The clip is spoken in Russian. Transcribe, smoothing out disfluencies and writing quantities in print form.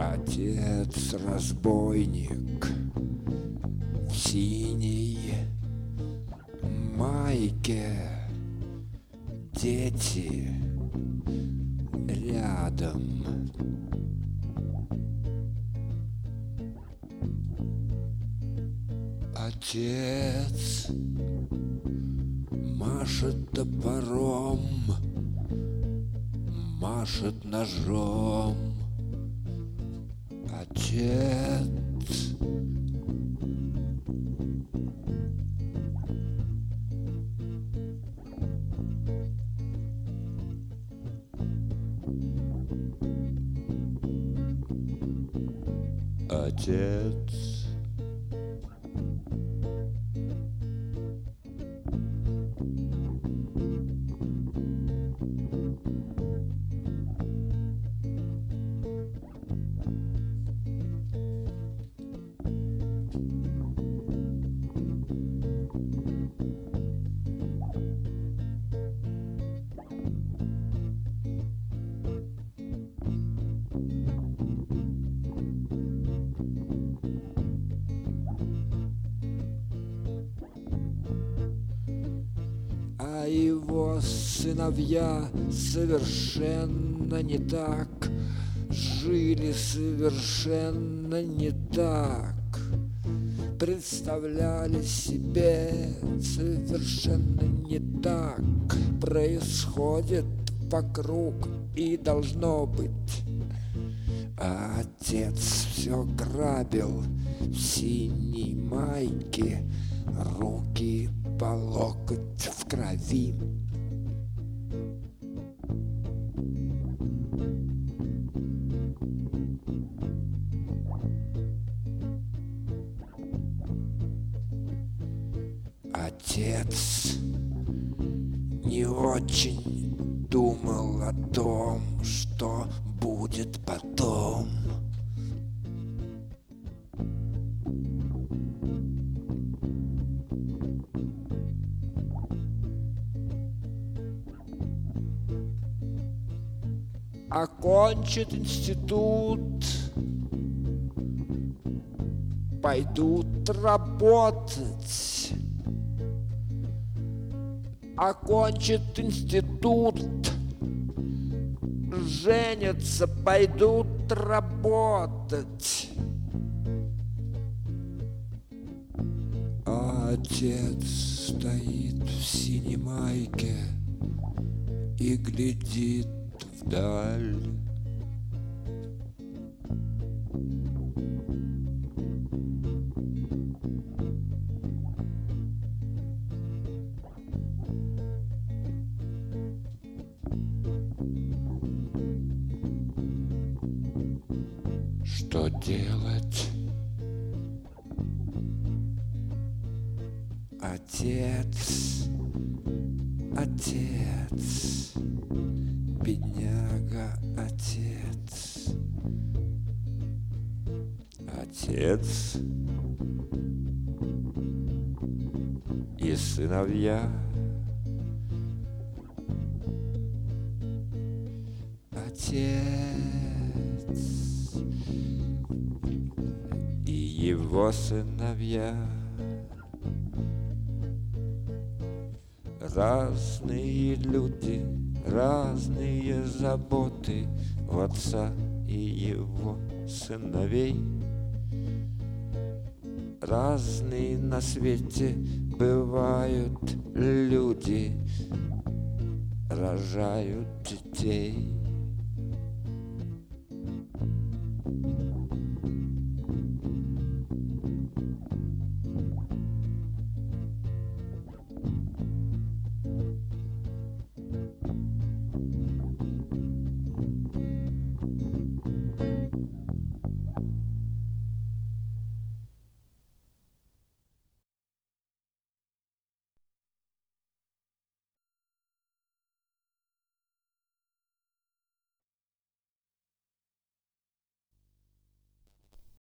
Отец-разбойник в синей майке, дети рядом. Отец машет топором, машет ножом. Отец Отец а его сыновья совершенно не так, жили совершенно не так, представляли себе совершенно не так, происходит вокруг и должно быть. А отец все грабил в синей майке, руки по локоть в крови. Отец не очень думал о том, что будет потом. Окончит институт, пойдут работать. Окончит институт, женятся, пойдут работать. А отец стоит в синей майке и глядит вдаль. Что делать? Отец, отец, бедняга отец. Отец и сыновья. Отец и его сыновья. Разные люди, разные заботы у отца и его сыновей. Разные на свете бывают люди, рожают детей.